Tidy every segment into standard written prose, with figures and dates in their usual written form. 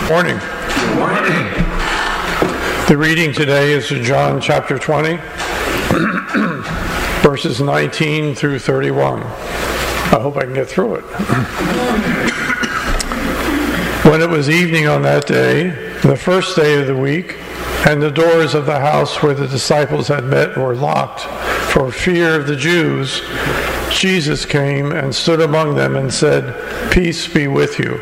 Morning. Good morning. The reading today is John chapter 20, verses 19 through 31. I hope I can get through it. When it was evening on that day, the first day of the week, and the doors of the house where the disciples had met were locked for fear of the Jews, Jesus came and stood among them and said, "Peace be with you."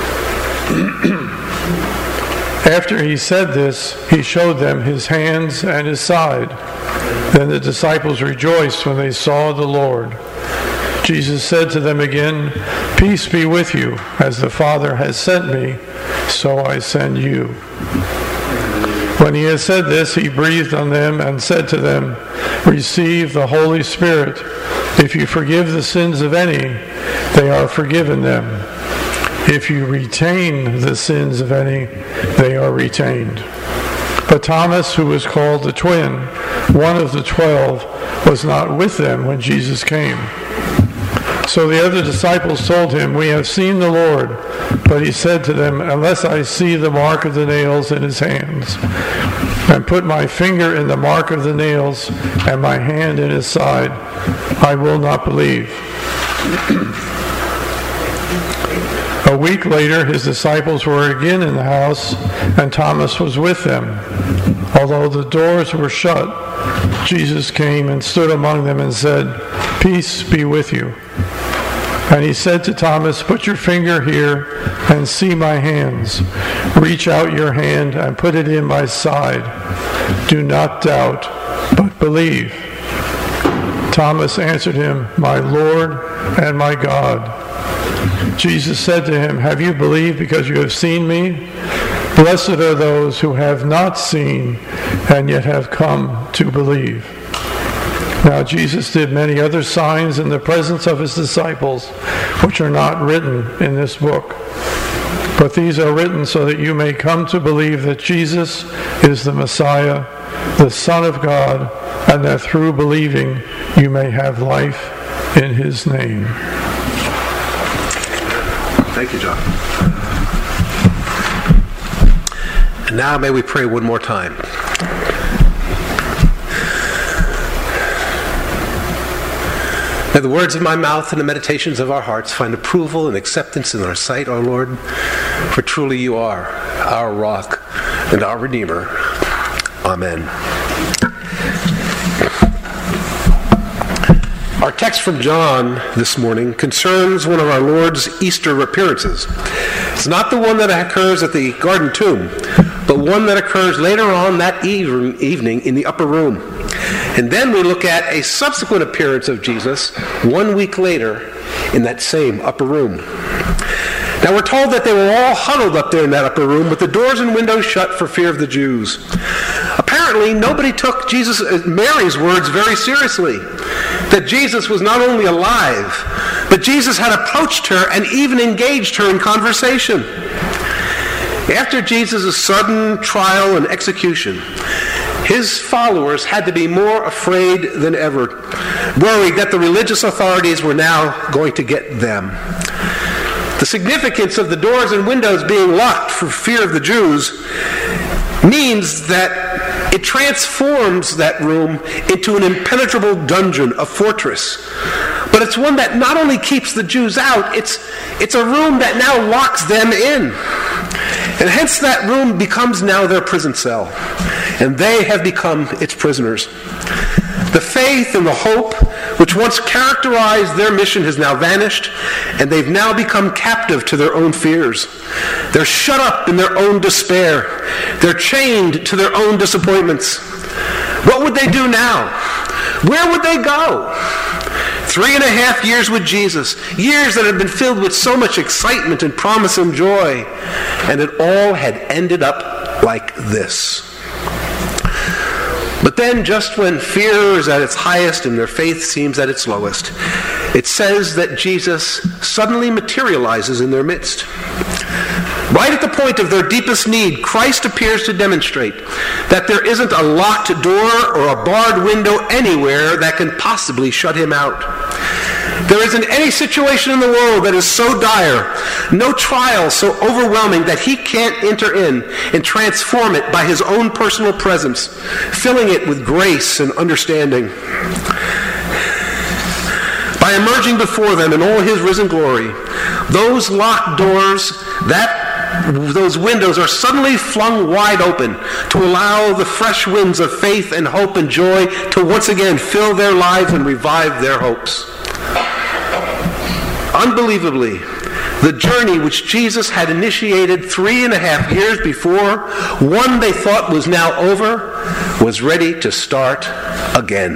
After he said this, he showed them his hands and his side. Then the disciples rejoiced when they saw the Lord. Jesus said to them again, "Peace be with you. As the Father has sent me, so I send you." When he had said this, he breathed on them and said to them, "Receive the Holy Spirit. If you forgive the sins of any, they are forgiven them. If you retain the sins of any, they are retained." But Thomas, who was called the twin, one of the 12, was not with them when Jesus came. So the other disciples told him, "We have seen the Lord." But he said to them, "Unless I see the mark of the nails in his hands, and put my finger in the mark of the nails, and my hand in his side, I will not believe." A week later, his disciples were again in the house, and Thomas was with them. Although the doors were shut, Jesus came and stood among them and said, "Peace be with you." And he said to Thomas, "Put your finger here and see my hands. Reach out your hand and put it in my side. Do not doubt, but believe." Thomas answered him, "My Lord and my God." Jesus said to him, "Have you believed because you have seen me? Blessed are those who have not seen and yet have come to believe." Now Jesus did many other signs in the presence of his disciples, which are not written in this book. But these are written so that you may come to believe that Jesus is the Messiah, the Son of God, and that through believing you may have life in his name. Thank you, John. And now may we pray one more time. May the words of my mouth and the meditations of our hearts find approval and acceptance in our sight, O Lord, for truly you are our rock and our Redeemer. Amen. Our text from John this morning concerns one of our Lord's Easter appearances. It's not the one that occurs at the garden tomb, but one that occurs later on that evening in the upper room. And then we look at a subsequent appearance of Jesus 1 week later in that same upper room. Now we're told that they were all huddled up there in that upper room with the doors and windows shut for fear of the Jews. Apparently, nobody took Mary's words very seriously, that Jesus was not only alive, but Jesus had approached her and even engaged her in conversation. After Jesus' sudden trial and execution, his followers had to be more afraid than ever, worried that the religious authorities were now going to get them. The significance of the doors and windows being locked for fear of the Jews means that it transforms that room into an impenetrable dungeon, a fortress. But it's one that not only keeps the Jews out, it's a room that now locks them in. And hence that room becomes now their prison cell. And they have become its prisoners. The faith and the hope which once characterized their mission has now vanished, and they've now become captive to their own fears. They're shut up in their own despair. They're chained to their own disappointments. What would they do now? Where would they go? 3.5 years with Jesus, years that had been filled with so much excitement and promise and joy, and it all had ended up like this. But then, just when fear is at its highest and their faith seems at its lowest, it says that Jesus suddenly materializes in their midst. Right at the point of their deepest need, Christ appears to demonstrate that there isn't a locked door or a barred window anywhere that can possibly shut him out. There isn't any situation in the world that is so dire, no trial so overwhelming that he can't enter in and transform it by his own personal presence, filling it with grace and understanding. By emerging before them in all his risen glory, those locked doors, those windows are suddenly flung wide open to allow the fresh winds of faith and hope and joy to once again fill their lives and revive their hopes. Unbelievably, the journey which Jesus had initiated 3.5 years before, one they thought was now over, was ready to start again.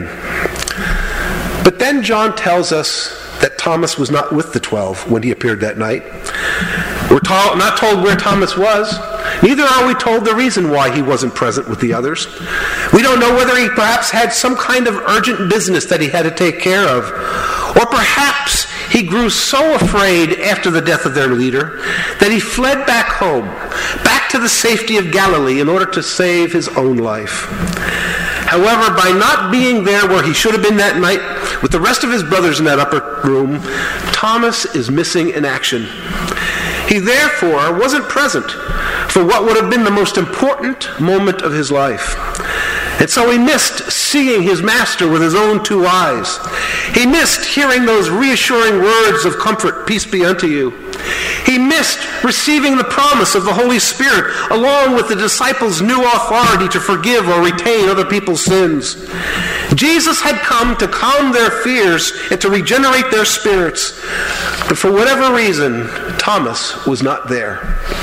But then John tells us that Thomas was not with the 12 when he appeared that night. We're not told where Thomas was. Neither are we told the reason why he wasn't present with the others. We don't know whether he perhaps had some kind of urgent business that he had to take care of. Or perhaps he grew so afraid after the death of their leader that he fled back home, back to the safety of Galilee in order to save his own life. However, by not being there where he should have been that night with the rest of his brothers in that upper room, Thomas is missing in action. He therefore wasn't present for what would have been the most important moment of his life. And so he missed seeing his master with his own 2 eyes. He missed hearing those reassuring words of comfort, "Peace be unto you." He missed receiving the promise of the Holy Spirit along with the disciples' new authority to forgive or retain other people's sins. Jesus had come to calm their fears and to regenerate their spirits. But for whatever reason, Thomas was not there.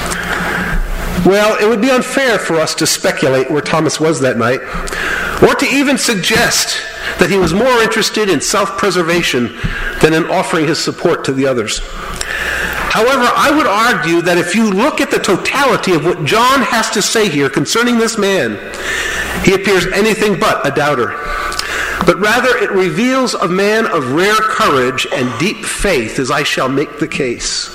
Well, it would be unfair for us to speculate where Thomas was that night, or to even suggest that he was more interested in self-preservation than in offering his support to the others. However, I would argue that if you look at the totality of what John has to say here concerning this man, he appears anything but a doubter. But rather it reveals a man of rare courage and deep faith, as I shall make the case.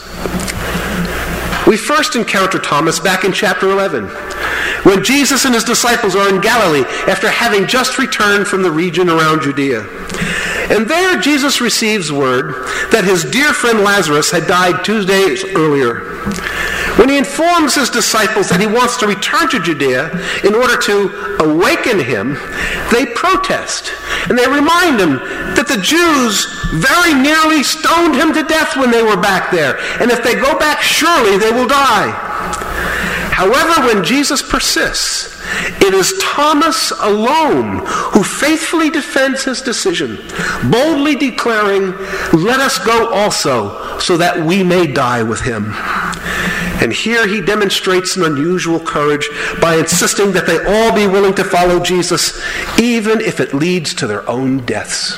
We first encounter Thomas back in chapter 11, when Jesus and his disciples are in Galilee after having just returned from the region around Judea. And there Jesus receives word that his dear friend Lazarus had died 2 days earlier. When he informs his disciples that he wants to return to Judea in order to awaken him, they protest. And they remind him that the Jews very nearly stoned him to death when they were back there. And if they go back, surely they will die. However, when Jesus persists, it is Thomas alone who faithfully defends his decision, boldly declaring, "Let us go also, so that we may die with him." And here he demonstrates an unusual courage by insisting that they all be willing to follow Jesus, even if it leads to their own deaths.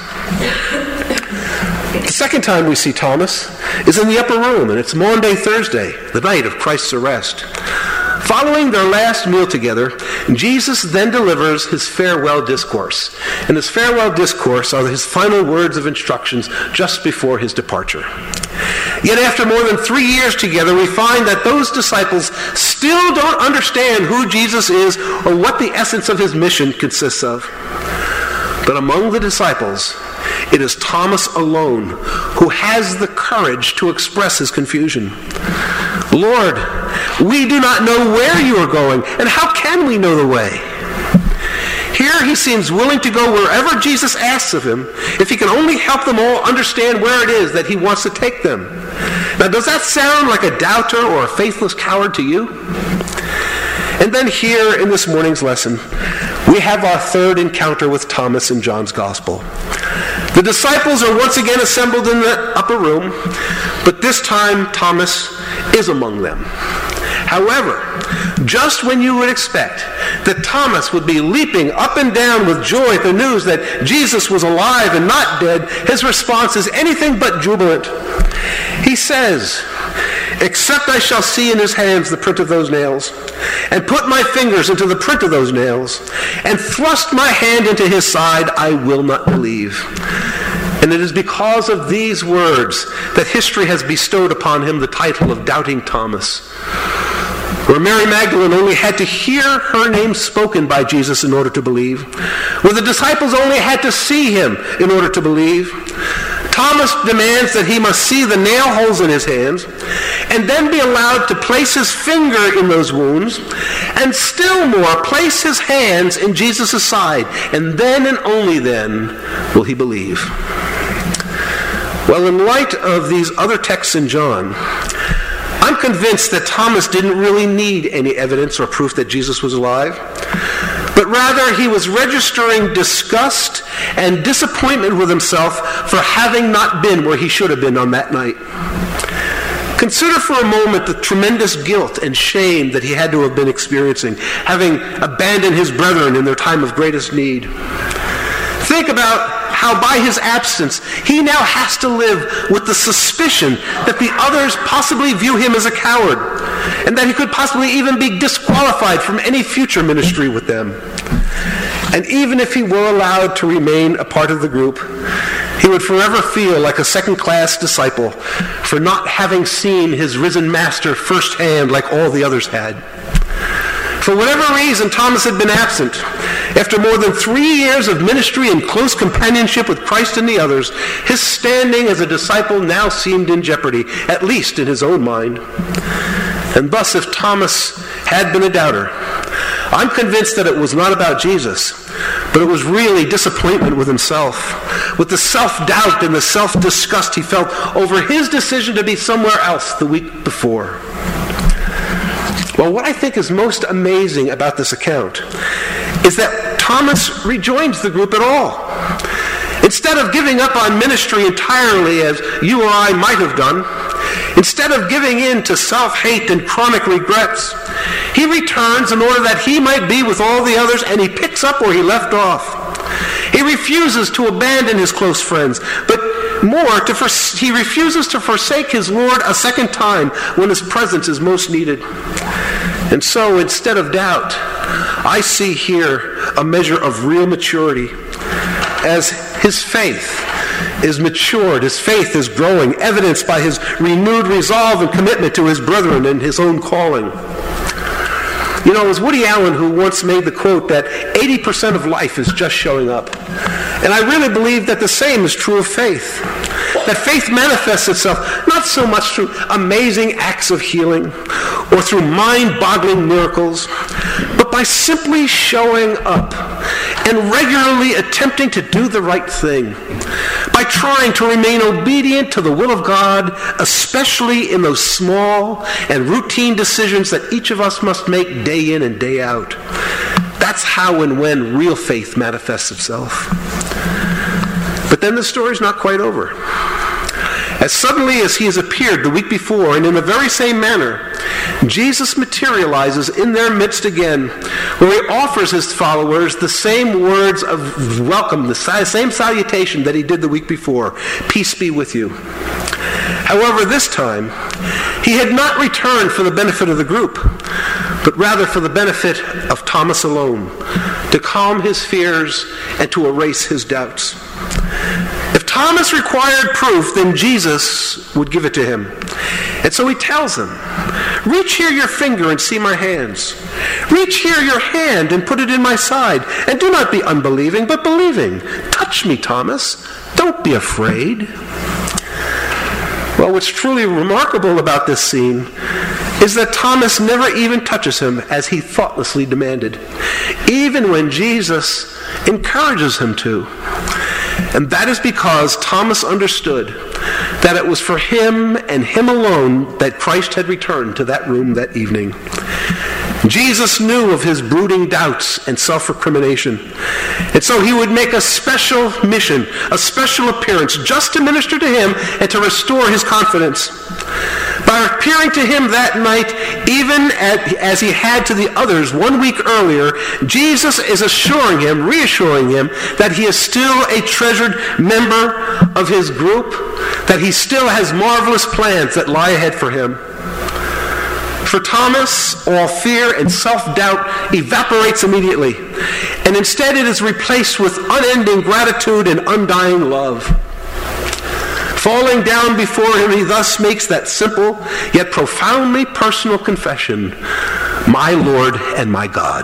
The second time we see Thomas is in the upper room, and it's Maundy Thursday, the night of Christ's arrest. Following their last meal together, Jesus then delivers his farewell discourse. And his farewell discourse are his final words of instructions just before his departure. Yet after more than 3 years together, we find that those disciples still don't understand who Jesus is or what the essence of his mission consists of. But among the disciples, it is Thomas alone who has the courage to express his confusion. "Lord, we do not know where you are going, and how can we know the way?" Here he seems willing to go wherever Jesus asks of him, if he can only help them all understand where it is that he wants to take them. Now, does that sound like a doubter or a faithless coward to you? And then here in this morning's lesson, we have our third encounter with Thomas in John's Gospel. The disciples are once again assembled in the upper room, but this time Thomas is among them. However, just when you would expect that Thomas would be leaping up and down with joy at the news that Jesus was alive and not dead, his response is anything but jubilant. He says, "Except I shall see in his hands the print of those nails, and put my fingers into the print of those nails, and thrust my hand into his side, I will not believe." And it is because of these words that history has bestowed upon him the title of Doubting Thomas. Where Mary Magdalene only had to hear her name spoken by Jesus in order to believe, where the disciples only had to see him in order to believe, Thomas demands that he must see the nail holes in his hands and then be allowed to place his finger in those wounds and still more place his hands in Jesus' side, and then and only then will he believe. Well, in light of these other texts in John, I'm convinced that Thomas didn't really need any evidence or proof that Jesus was alive, but rather he was registering disgust and disappointment with himself for having not been where he should have been on that night. Consider for a moment the tremendous guilt and shame that he had to have been experiencing, having abandoned his brethren in their time of greatest need. Think about how by his absence he now has to live with the suspicion that the others possibly view him as a coward, and that he could possibly even be disqualified from any future ministry with them. And even if he were allowed to remain a part of the group, he would forever feel like a second-class disciple for not having seen his risen master firsthand like all the others had. For whatever reason Thomas had been absent, after more than 3 years of ministry and close companionship with Christ and the others, his standing as a disciple now seemed in jeopardy, at least in his own mind. And thus, if Thomas had been a doubter, I'm convinced that it was not about Jesus, but it was really disappointment with himself, with the self-doubt and the self-disgust he felt over his decision to be somewhere else the week before. Well, what I think is most amazing about this account is that Thomas rejoins the group at all. Instead of giving up on ministry entirely as you or I might have done, instead of giving in to self-hate and chronic regrets, he returns in order that he might be with all the others, and he picks up where he left off. He refuses to abandon his close friends, but more, he refuses to forsake his Lord a second time when his presence is most needed. And so, instead of doubt, I see here a measure of real maturity. As his faith is matured, his faith is growing, evidenced by his renewed resolve and commitment to his brethren and his own calling. You know, it was Woody Allen who once made the quote that 80% of life is just showing up. And I really believe that the same is true of faith. That faith manifests itself not so much through amazing acts of healing or through mind-boggling miracles, but by simply showing up and regularly attempting to do the right thing, by trying to remain obedient to the will of God, especially in those small and routine decisions that each of us must make day in and day out. That's how and when real faith manifests itself. But then the story's not quite over. As suddenly as he has appeared the week before, and in the very same manner, Jesus materializes in their midst again, where he offers his followers the same words of welcome, the same salutation that he did the week before. Peace be with you. However, this time, he had not returned for the benefit of the group, but rather for the benefit of Thomas alone, to calm his fears and to erase his doubts. If Thomas required proof, then Jesus would give it to him. And so he tells him, reach here your finger and see my hands. Reach here your hand and put it in my side. And do not be unbelieving, but believing. Touch me, Thomas. Don't be afraid. Well, what's truly remarkable about this scene is that Thomas never even touches him as he thoughtlessly demanded, even when Jesus encourages him to. And that is because Thomas understood that it was for him and him alone that Christ had returned to that room that evening. Jesus knew of his brooding doubts and self-recrimination. And so he would make a special mission, a special appearance, just to minister to him and to restore his confidence. By appearing to him that night, even as he had to the others 1 week earlier, Jesus is reassuring him that he is still a treasured member of his group, that he still has marvelous plans that lie ahead for him. For Thomas, all fear and self-doubt evaporates immediately, and instead it is replaced with unending gratitude and undying love. Falling down before him, he thus makes that simple yet profoundly personal confession, my Lord and my God.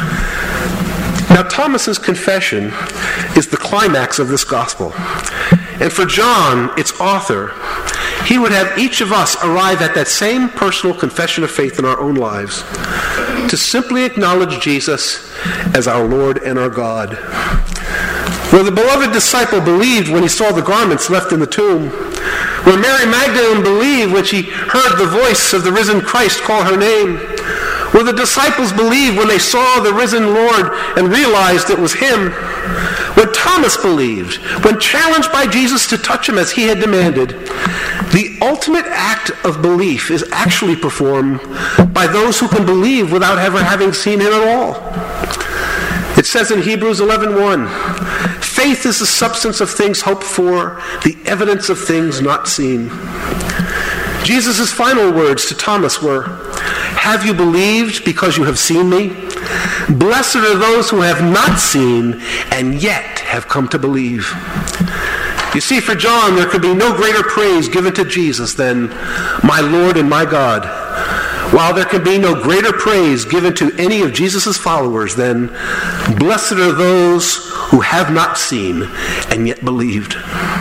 Now, Thomas's confession is the climax of this gospel. And for John, its author, he would have each of us arrive at that same personal confession of faith in our own lives, to simply acknowledge Jesus as our Lord and our God. Where the beloved disciple believed when he saw the garments left in the tomb, where Mary Magdalene believed when she heard the voice of the risen Christ call her name, where the disciples believed when they saw the risen Lord and realized it was him, when Thomas believed, when challenged by Jesus to touch him as he had demanded, the ultimate act of belief is actually performed by those who can believe without ever having seen him at all. It says in Hebrews 11:1, faith is the substance of things hoped for, the evidence of things not seen. Jesus' final words to Thomas were, have you believed because you have seen me? Blessed are those who have not seen and yet have come to believe. You see, for John, there could be no greater praise given to Jesus than my Lord and my God, while there can be no greater praise given to any of Jesus' followers than blessed are those who have not seen and yet believed.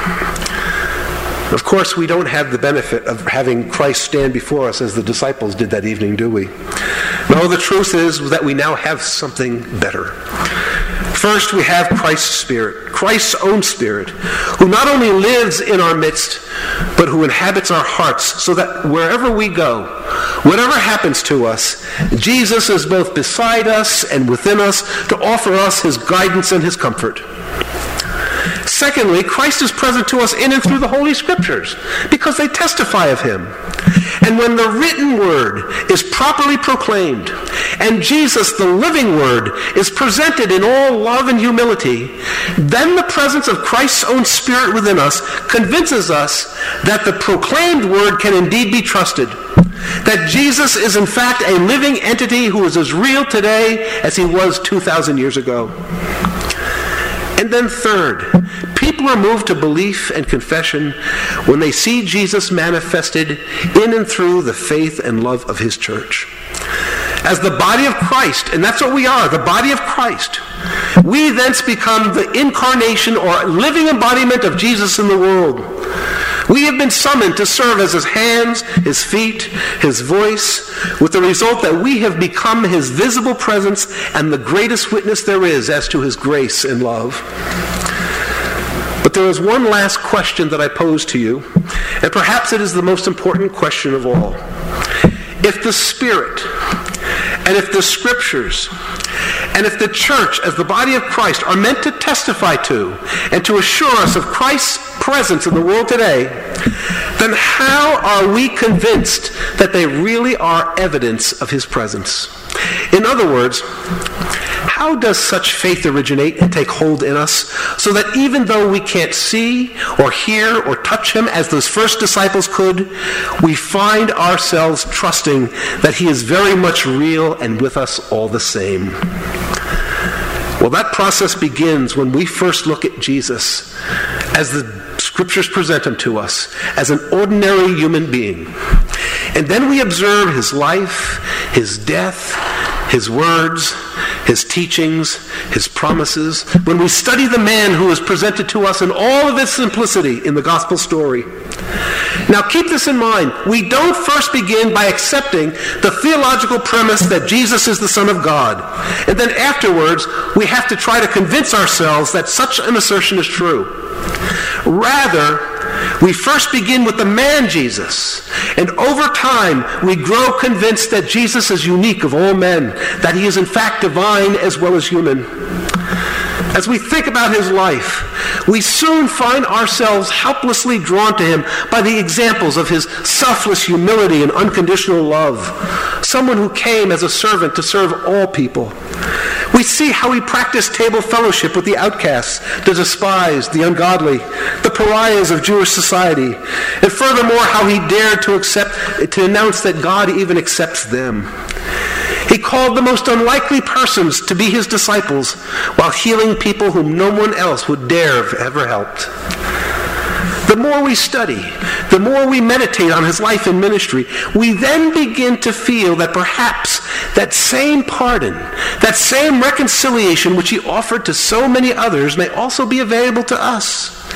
Of course, we don't have the benefit of having Christ stand before us as the disciples did that evening, do we? No, the truth is that we now have something better. First, we have Christ's Spirit, Christ's own Spirit, who not only lives in our midst, but who inhabits our hearts, so that wherever we go, whatever happens to us, Jesus is both beside us and within us to offer us his guidance and his comfort. Secondly, Christ is present to us in and through the Holy Scriptures because they testify of him. And when the written word is properly proclaimed and Jesus, the living word, is presented in all love and humility, then the presence of Christ's own Spirit within us convinces us that the proclaimed word can indeed be trusted, that Jesus is in fact a living entity who is as real today as he was 2,000 years ago. And then third, people are moved to belief and confession when they see Jesus manifested in and through the faith and love of his church. As the body of Christ, and that's what we are, the body of Christ, we thence become the incarnation or living embodiment of Jesus in the world. We have been summoned to serve as his hands, his feet, his voice, with the result that we have become his visible presence and the greatest witness there is as to his grace and love. But there is one last question that I pose to you, and perhaps it is the most important question of all. If the Spirit, and if the Scriptures, and if the church as the body of Christ are meant to testify to and to assure us of Christ's presence in the world today, then how are we convinced that they really are evidence of his presence? In other words, how does such faith originate and take hold in us so that even though we can't see or hear or touch him as those first disciples could, we find ourselves trusting that he is very much real and with us all the same? Well, that process begins when we first look at Jesus as the Scriptures present him to us as an ordinary human being. And then we observe his life, his death, his words, his teachings, his promises, when we study the man who is presented to us in all of his simplicity in the gospel story. Now keep this in mind. We don't first begin by accepting the theological premise that Jesus is the Son of God. And then afterwards, we have to try to convince ourselves that such an assertion is true. Rather, we first begin with the man Jesus, and over time we grow convinced that Jesus is unique of all men, that he is in fact divine as well as human. As we think about his life, we soon find ourselves helplessly drawn to him by the examples of his selfless humility and unconditional love, someone who came as a servant to serve all people. We see how he practiced table fellowship with the outcasts, the despised, the ungodly, the pariahs of Jewish society, and furthermore how he dared to announce that God even accepts them. He called the most unlikely persons to be his disciples while healing people whom no one else would dare have ever helped. The more we study, the more we meditate on his life and ministry, we then begin to feel that perhaps that same pardon, that same reconciliation which he offered to so many others may also be available to us.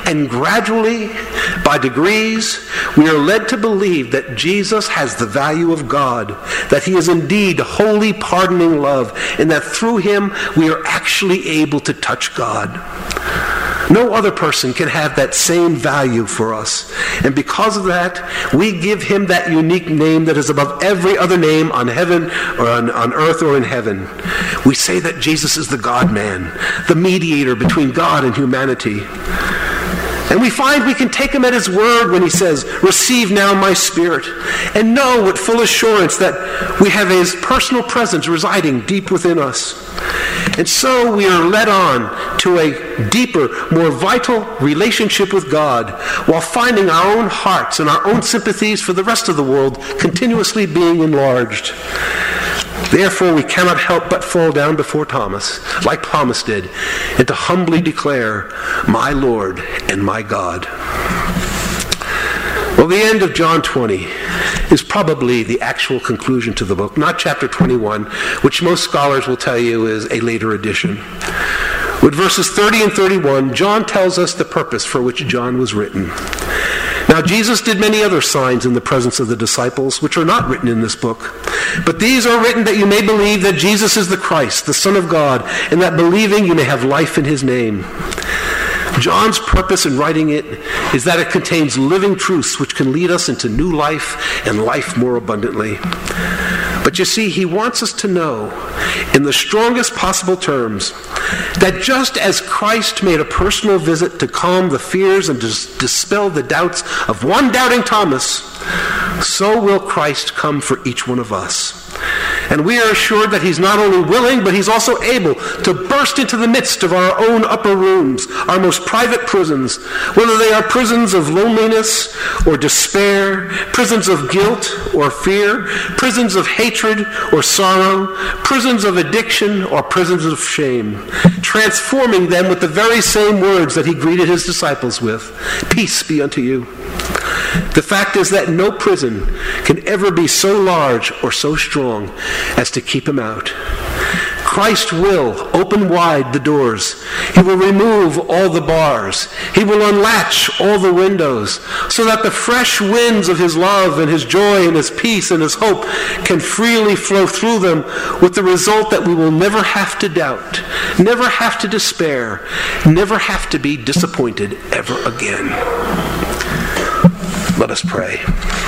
And gradually, by degrees, we are led to believe that Jesus has the value of God, that he is indeed holy, pardoning love, and that through him we are actually able to touch God. No other person can have that same value for us. And because of that, we give him that unique name that is above every other name on heaven or on earth or in heaven. We say that Jesus is the God-man, the mediator between God and humanity. And we find we can take him at his word when he says, "Receive now my spirit," and know with full assurance that we have his personal presence residing deep within us. And so we are led on to a deeper, more vital relationship with God, while finding our own hearts and our own sympathies for the rest of the world continuously being enlarged. Therefore, we cannot help but fall down before Thomas, like Thomas did, and to humbly declare, "My Lord and my God." Well, the end of John 20 is probably the actual conclusion to the book, not chapter 21, which most scholars will tell you is a later addition. With verses 30 and 31, John tells us the purpose for which John was written. Now, Jesus did many other signs in the presence of the disciples, which are not written in this book. But these are written that you may believe that Jesus is the Christ, the Son of God, and that believing you may have life in his name. John's purpose in writing it is that it contains living truths which can lead us into new life and life more abundantly. But you see, he wants us to know, in the strongest possible terms, that just as Christ made a personal visit to calm the fears and dispel the doubts of one doubting Thomas, so will Christ come for each one of us. And we are assured that he's not only willing, but he's also able to burst into the midst of our own upper rooms, our most private prisons, whether they are prisons of loneliness or despair, prisons of guilt or fear, prisons of hatred or sorrow, prisons of addiction or prisons of shame, transforming them with the very same words that he greeted his disciples with, "Peace be unto you." The fact is that no prison can ever be so large or so strong as to keep him out. Christ will open wide the doors. He will remove all the bars. He will unlatch all the windows so that the fresh winds of his love and his joy and his peace and his hope can freely flow through them, with the result that we will never have to doubt, never have to despair, never have to be disappointed ever again. Let us pray.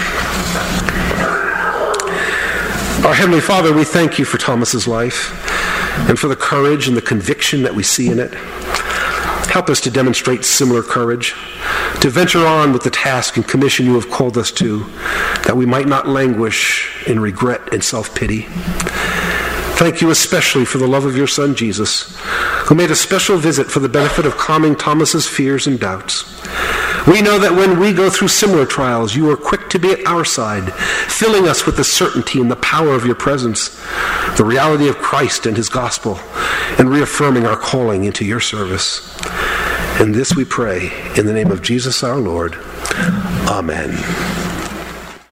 Our Heavenly Father, we thank you for Thomas's life and for the courage and the conviction that we see in it. Help us to demonstrate similar courage, to venture on with the task and commission you have called us to, that we might not languish in regret and self-pity. Thank you especially for the love of your Son, Jesus, who made a special visit for the benefit of calming Thomas's fears and doubts. We know that when we go through similar trials, you are quick to be at our side, filling us with the certainty and the power of your presence, the reality of Christ and his gospel, and reaffirming our calling into your service. And this we pray in the name of Jesus our Lord. Amen.